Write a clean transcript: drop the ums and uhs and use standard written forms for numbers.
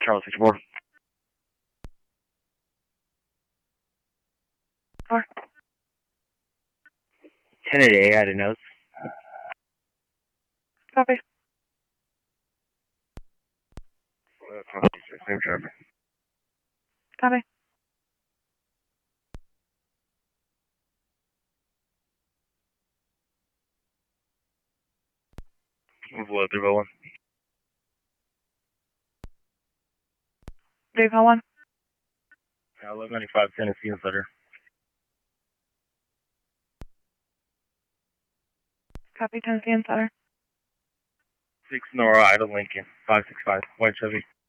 Charlie 64. 4. 10 at A, I didn't know. Copy. Same traffic. Copy. Below 301. 301. 1195 Tennessee Insider. Copy, Tennessee Insider. 6 Nora Ida Lincoln. 565. White Chevy.